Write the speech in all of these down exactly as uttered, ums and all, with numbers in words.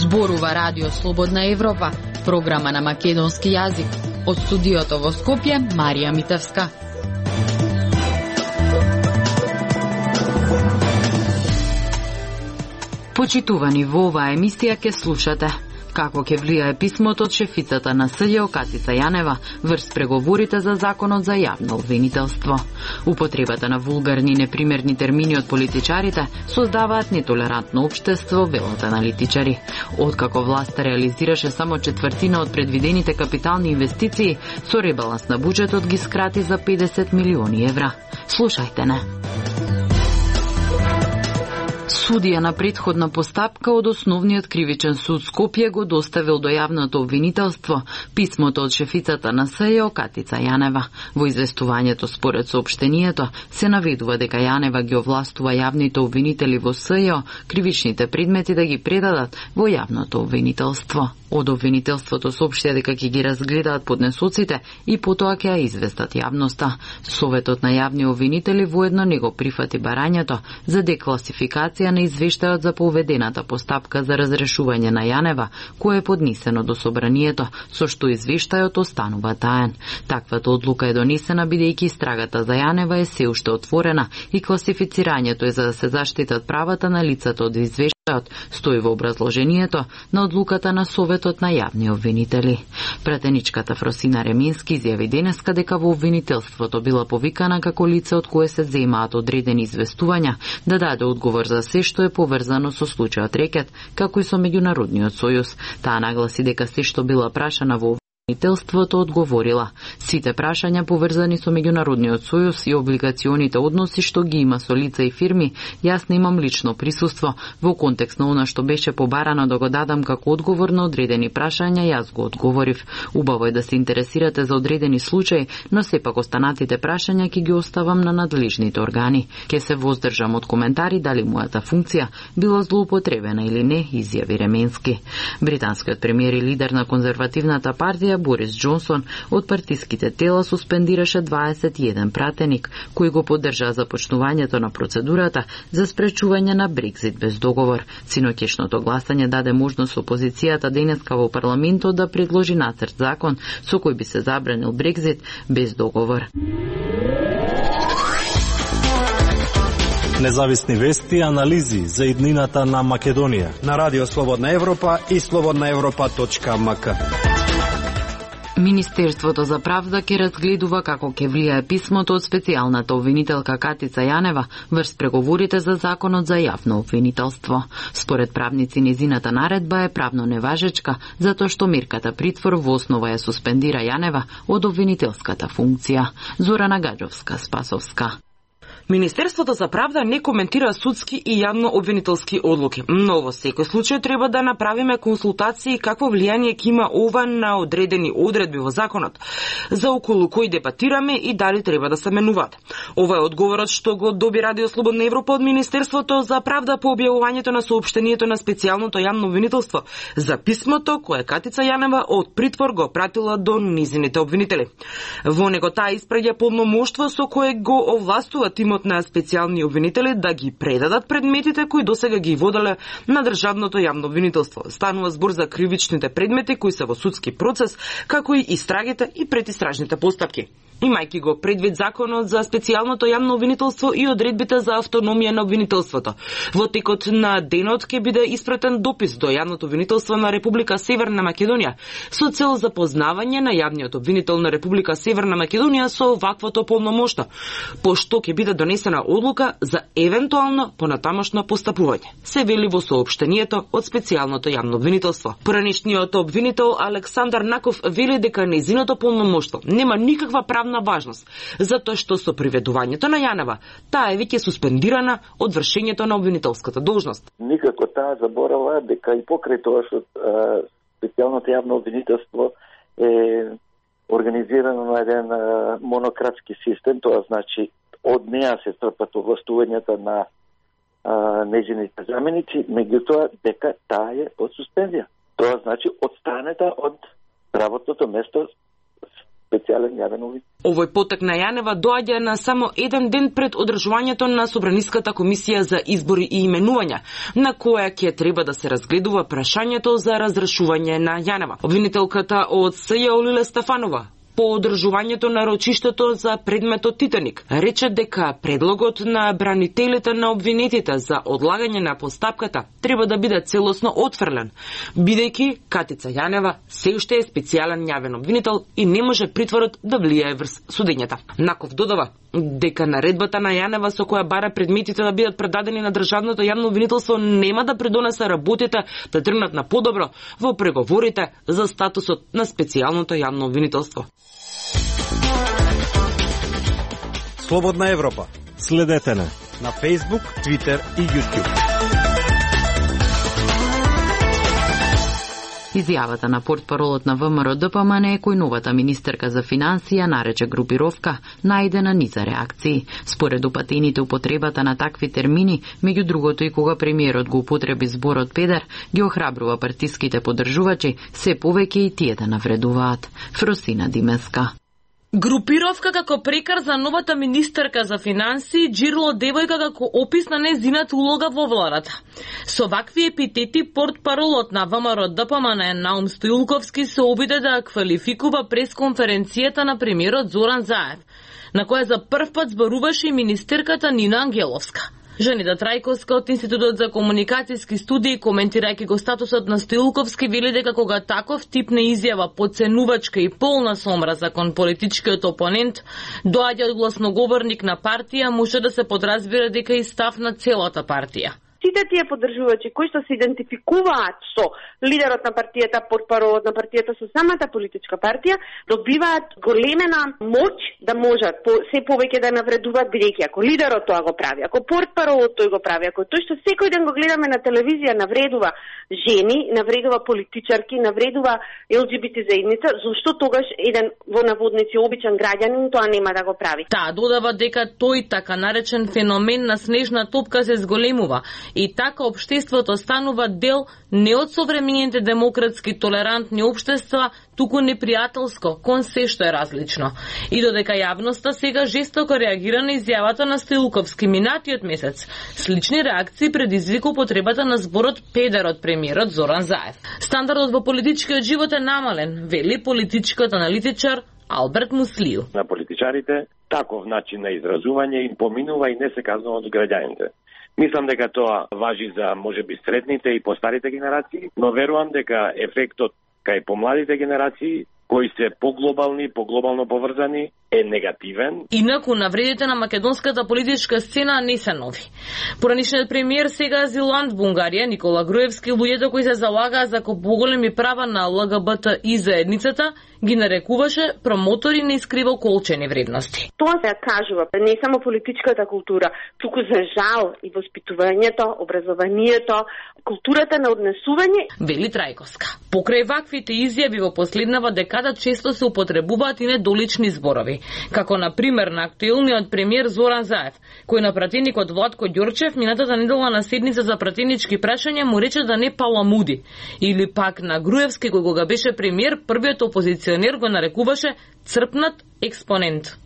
Зборува Радио Слободна Европа, програма на македонски јазик. Од студиото во Скопје, Марија Митевска. Почитувани, во оваа емисија ќе слушате како ќе влијае писмото од шефицата на СЈО Катица Јанева врз преговорите за законот за јавно обвинителство. Употребата на вулгарни и непримерни термини од политичарите создаваат нетолерантно општество, велат аналитичари. Откако власта реализираше само четвртина од предвидените капитални инвестиции, со ребаланс на буџетот ги скрати за педесет милиони евра. Слушајте не. Судија на претходна постапка од Основниот кривичен суд Скопје го доставил до јавното обвинителство писмото од шефицата на СЈО Катица Јанева. Во известувањето според соопштението се наведува дека Јанева ги овластува јавните обвинители во СЈО кривичните предмети да ги предадат во јавното обвинителство. Од обвинителството соопштија дека ќе ги разгледаат поднесоците и потоа ќе ја известат јавноста. Советот на јавни обвинители воедно не го прифати барањето за декласификација на извештајот за поведената постапка за разрешување на Јанева, кое е поднесено до собранието, со што извештајот останува таен. Таквата одлука е донесена бидејќи истрагата за Јанева е се уште отворена и класифицирањето е за да се заштитат правата на лицата од извештајот, стои во образложението на одлуката на Советот на јавни обвинители. Пратеничката Фросина Ремински изјави денеска дека во обвинителството била повикана како лице од кое се земаат одредени известувања да даде одговор за се што е поврзано со случајот Рекет, како и со меѓународниот сојуз. Таа нагласи дека се што била прашана во обвинителството одговорила. Сите прашања поврзани со меѓународниот сојуз и облигационите односи што ги има со лица и фирми, јас немам лично присуство. Во контекст на она што беше побарано да го дадам како одговор на одредени прашања, јас го одговорив. Убаво е да се интересирате за одредени случаи, но сепак останатите прашања ќе ги оставам на надлежните органи. Ке се воздржам од коментари дали мојата функција била злоупотребена или не, изјави Ременски. Британскиот премиер и лидер на конзервативната партија Борис Џонсон од партиските тела суспендираше дваесет и еден пратеник кои го поддржаа започнувањето на процедурата за спречување на Брекзит без договор. Синоќешното гласање даде можност опозицијата денеска во парламентот да предложи нацрт закон со кој би се забранил Брекзит без договор. Независни вести и анализи за иднината на Македонија на Радио Слободна Европа и слободна европа точка ем ка. Министерството за правда ќе разгледува како ќе влијае писмото од специјалната обвинителка Катица Јанева врз преговорите за законот за јавно обвинителство. Според правници, незината наредба е правно неважечка, затоа што мерката притвор во основа ја суспендира Јанева од обвинителската функција. Зорана Гаджовска, Спасовска. Министерството за правда не коментира судски и јавно обвинителски одлуки, но во секој случај треба да направиме консултации какво влијание ќе има ова на одредени одредби во законот, за околу кои дебатираме и дали треба да се менуваат. Ова е одговорот што го доби Радио Слободна Европа од Министерството за правда по објавувањето на соопштението на специјалното јавно обвинителство за писмото кое Катица Јанева од притвор го пратила до низините обвинители. Во него таа испраќа полномоштво со кое го овластува тимот на специјални обвинители да ги предадат предметите кои досега ги воделе на државното јавно обвинителство. Станува збор за кривичните предмети кои се во судски процес, како и истрагите и предистражните постапки. Имајќи го предвид законот за специјалното јавно обвинителство и одредбите за автономија на обвинителството. Во текот на денот ќе биде испратен допис до јавното обвинителство на Република Северна Македонија со цел запознавање на јавниот обвинител на Република Северна Македонија со ваквото полномошно, пошто ќе биде донесена одлука за евентуално понатамошно постапување, се вели во соопштението од специјалното јавно обвинителство. Поранешниот обвинител Александар Наков вели дека незиното полномоштво нема никаква правна важност, затоа што со приведувањето на Јанева таа е веќе суспендирана од вршењето на обвинителската должност. Никако таа заборава дека и покрај тоа што специјалното јавно обвинителство е организирано на еден монократски систем, тоа значи од неа се трпат овластувањата на а, нејзините заменици, меѓутоа дека таа е од суспензија. Тоа значи одстранета од работното место специјален јавен обвинител. Овој потек на Јанева доаѓа на само еден ден пред одржувањето на Собраниската комисија за избори и именувања, на која ќе треба да се разгледува прашањето за разрешување на Јанева. Обвинителката од СЈ Лиле Стефанова по одржувањето на рочиштето за предметот Титаник рече дека предлогот на бранителите на обвинетите за одлагање на постапката треба да биде целосно отфрлен, бидејќи Катица Јанева се уште е специјален јавен обвинител и не може притворот да влијае врз судењата. Наков додава дека наредбата на Јанева со која бара предметите да бидат предадени на државното јавно обвинителство нема да придонесе работите да тргнат на подобро во преговорите за статусот на специјалното јавно обвинителство. Слободна Европа. Следете не на Facebook, Twitter и YouTube. Изјавата на портпаролот на ВМРО-ДПМН е кој новата министерка за финансија нарече групировка најдена низа реакции. Според упатените употребата на такви термини, меѓу другото и кога премиерот го употреби зборот педер, ги охрабрува партиските поддржувачи се повеќе и тие да навредуваат. Фросина Димеска. Групировка како прекар за новата министерка за финансии, джирло девојка како опис на незината улога во владата. Со вакви епитети портпаролот на ВМРО-ДПМН Наум Стоилковски се обиде да квалификува пресконференцијата на премиерот Зоран Заев, на која за прв пат зборуваше и министерката Нина Ангеловска. Женита Трајковска од Институтот за комуникацијски студии, коментирајќи го статусот на Стоилковски, вели дека кога таков тип на изјава подценувачка и полна сомраза кон политичкиот опонент доаѓа од гласноговорник на партија, може да се подразбира дека и став на целата партија. Сите тие поддржувачи кои што се идентификуваат со лидерот на партијата, портпаролот на партијата, со самата политичка партија, добиваат големена моќ да можат по, се повеќе да навредуваат, бидејќи ако лидерот тоа го прави, ако портпаролот тој го прави, ако тој што секој ден го гледаме на телевизија навредува жени, навредува политичарки, навредува Ел Џи Би Ти заедница, зошто тогаш еден во наводници обичен граѓанин тоа нема да го прави? Таа додава дека тој така наречен феномен на снежна топка се зголемува и така општеството станува дел не од современите демократски толерантни општества, туку непријателско, кон се што е различно. И додека јавноста сега жестоко реагира на изјавата на Стоилковски минатиот месец, слични реакции предизвика употребата на зборот педер од премиерот Зоран Заев. Стандардот во политичкиот живот е намален, вели политичкиот аналитичар Алберт Муслију. На политичарите таков начин на изразување им поминува и не се казнува од граѓаните. Мислам дека тоа важи за можеби средните и постарите генерации, но верувам дека ефектот кај помладите генерации кои се поглобални, поглобално поврзани, е негативен. Инаку, навредите на македонската политичка сцена не се нови. Поранишниот премиер, сега азилант Бунгарија, Никола Груевски, луѓето кои се залагаа за поголеми права на Л Г Б Т и заедницата, ги нарекуваше промотори на искривоколчени вредности. Тоа се кажува не само политичката култура, туку за жал и воспитувањето, образованието, културата на однесување. Вели Трајковска. Покрај ваквите изјави во последнава декада често се употребуваат и недолични зборови, како на пример на актуелниот премиер Зоран Заев, кој на пратеникот Владко Ѓорчев минатата недела на седница за пратенички прашања му рече да не паламуди, или пак на Груевски кој кога беше премиер, првиот опозиционер го нарекуваше црпнат експонент.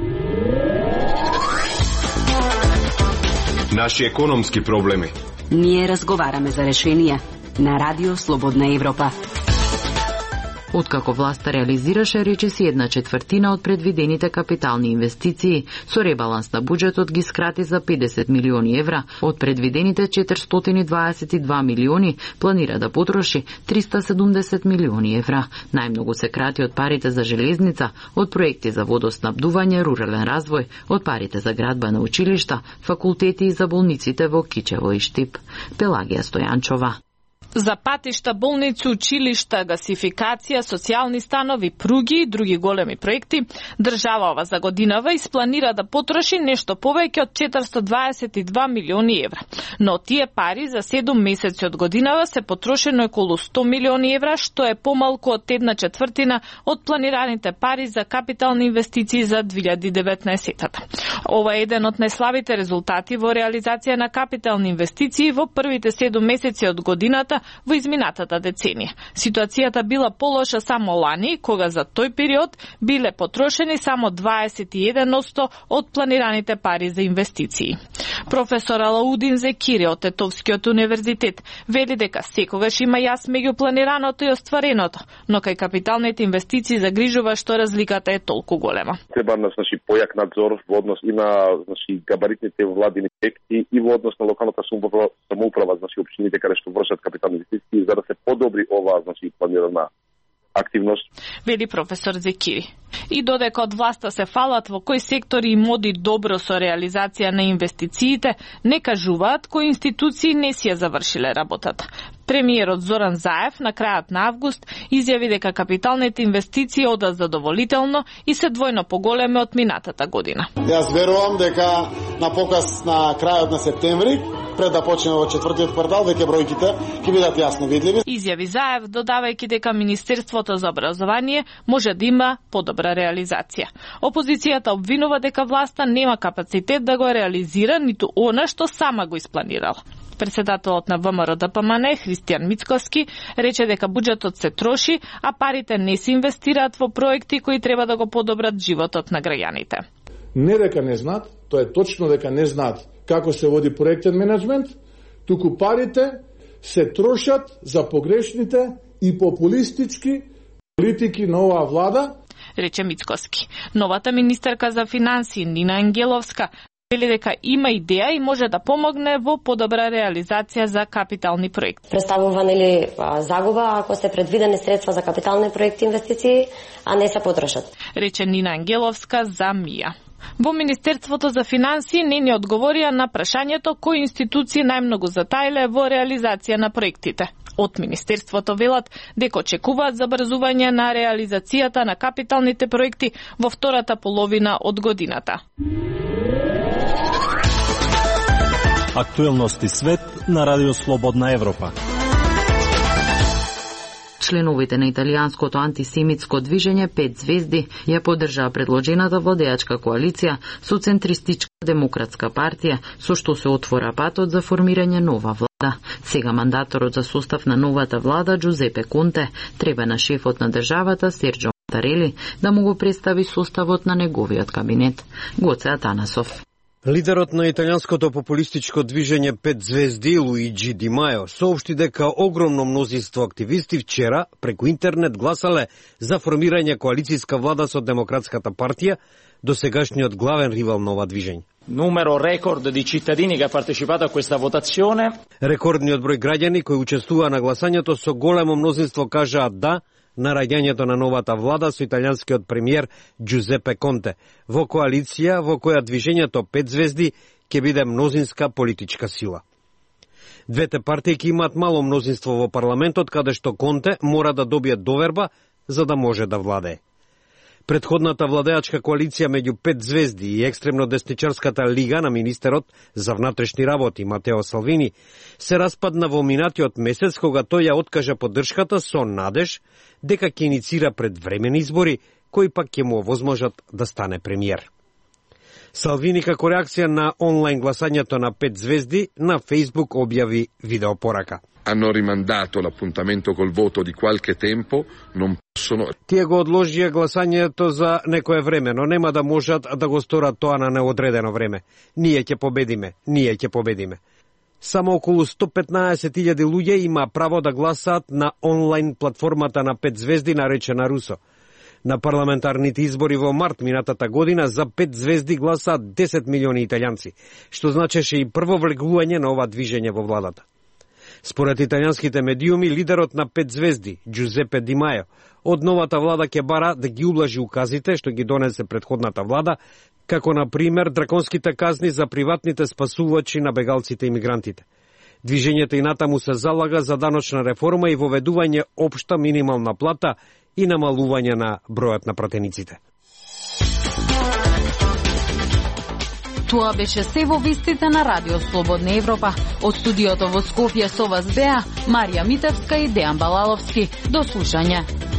Наши економски проблеми. Ние разговараме за решенија на Радио Слободна Европа. Откако власта реализираше речиси една четвртина од предвидените капитални инвестиции, со ребаланс на буџетот ги скрати за педесет милиони евра, од предвидените четиристотини дваесет и два милиони планира да потроши триста седумдесет милиони евра. Најмногу се крати од парите за железница, од проекти за водоснабдување, рурален развој, од парите за градба на училишта, факултети и за болниците во Кичево и Штип. Пелагија Стојанчова. За патишта, болници, училишта, гасификација, социјални станови, пруги и други големи проекти, државава за годинава испланира да потроши нешто повеќе од четиристотини дваесет и два милиони евра. Но тие пари за седум месеци од годинава се потрошено околу сто милиони евра, што е помалку од една четвртина од планираните пари за капитални инвестиции за две илјади и деветнаесета. Ова е еден од најслабите резултати во реализација на капитални инвестиции во првите седум месеци од годината, година во изминатата деценија. Ситуацијата била полоша само лани, кога за тој период биле потрошени само дваесет и еден одсто од планираните пари за инвестиции. Професор Алаудин Зекири од Тетовскиот универзитет вели дека секогаш има јас меѓу планираното и оствареното, но кај капиталните инвестиции загрижува што разликата е толку голема. Треба на значи појак надзор во однос и на значи габаритните владини проекти и во однос на локалната самоуправа, самоуправа значи општините каде што вршат капитални инвестиции за да се подобри оваа значи планирана активност. Вели професор Зекири. И додека од власта се фалат во кои сектори им оди добро со реализација на инвестициите, не кажуваат кои институции не си ја завршиле работата. Премиерот Зоран Заев на крајот на август изјави дека капиталните инвестиции одат задоволително и се двојно поголеми од минатата година. Јас верувам дека на показ на крајот на септември, пред да почне во четвртиот квартал, веќе бројките ќе бидат јасно видливи. Изјави Заев, додавајќи дека Министерството за образование може да има подобра реализација. Опозицијата обвинува дека власта нема капацитет да го реализира ниту она што сама го испланирала. Председателот на ВМРО-ДПМН Христијан Мицковски рече дека буџетот се троши, а парите не се инвестираат во проекти кои треба да го подобрат животот на граѓаните. Не дека не знаат, тоа е точно дека не знаат како се води проектен менеджмент, туку парите се трошат за погрешните и популистички политики на оваа влада, рече Мицковски. Новата министерка за финансии Нина Ангеловска вели дека има идеја и може да помогне во подобра реализација за капитални проекти. Представува нели загуба ако се предвидени средства за капитални проекти инвестиции, а не се потрошат. Рече Нина Ангеловска за МИА. Во Министерството за финансии не ни одговорија на прашањето кои институции најмногу затаиле во реализација на проектите. Од Министерството велат дека очекуваат забрзување на реализацијата на капиталните проекти во втората половина од годината. Актуелности свет на Радио Слободна Европа. Членовите на италијанското антисемитско движење пет звезди ја поддржаа предложената владеачка коалиција со центристичка демократска партија, со што се отвора патот за формирање нова влада. Сега мандаторот за состав на новата влада, Джузепе Конте, треба на шефот на државата, Серджо Матарели, да му го представи составот на неговиот кабинет. Гоце Атанасов. Лидерот на италијанското популистичко движење пет звезди Луиджи Ди Мајо соопшти дека огромно мнозинство активисти вчера преку интернет гласале за формирање коалицијска влада со Демократската партија, досегашниот главен ривал на ова движење. Numero record di cittadini che ha partecipato a questa votazione. Рекордниот број граѓани кои учествуваа на гласањето со големо мнозинство кажаа да на раѓањето на новата влада со италијанскиот премиер Джузепе Конте во коалиција во која движењето пет звезди ќе биде мнозинска политичка сила. Двете партии ќе имаат мало мнозинство во парламентот, каде што Конте мора да добие доверба за да може да владее. Предходната владеачка коалиција меѓу пет звезди и екстремно десничарската лига на министерот за внатрешни работи Матео Салвини се распадна во минатиот месец кога тој ја откажа поддршката со надеж дека ќе иницира предвремени избори кои пак ќе му овозможат да стане премиер. Салвини како реакција на онлайн гласањето на пет звезди на Facebook објави видеопорака. Hanno rimandato l'appuntamento col voto di qualche tempo, non possono... Тие го одложија гласањето за некое време, но нема да можат да го сторат тоа на неодредено време. Ние ќе победиме, ние ќе победиме. Само околу сто петнаесет илјади луѓе има право да гласаат на онлайн платформата на пет звезди наречена Русо. На парламентарните избори во март минатата година за пет звезди гласаат десет милиони италијанци, што значеше и прво влегување на ова движење во владата. Според италијанските медиуми, лидерот на пет звезди, Джузепе Ди Мајо, од новата влада ќе бара да ги ублажи указите што ги донесе предходната влада, како на пример драконските казни за приватните спасувачи на бегалците и мигрантите. Движењето и натаму се залага за даночна реформа и воведување општа минимална плата и намалување на бројот на пратениците. Тоа беше се во вестите на Радио Слободна Европа. Од студиото во Скопје со вас беа Марија Митевска и Дејан Балаловски. До слушање.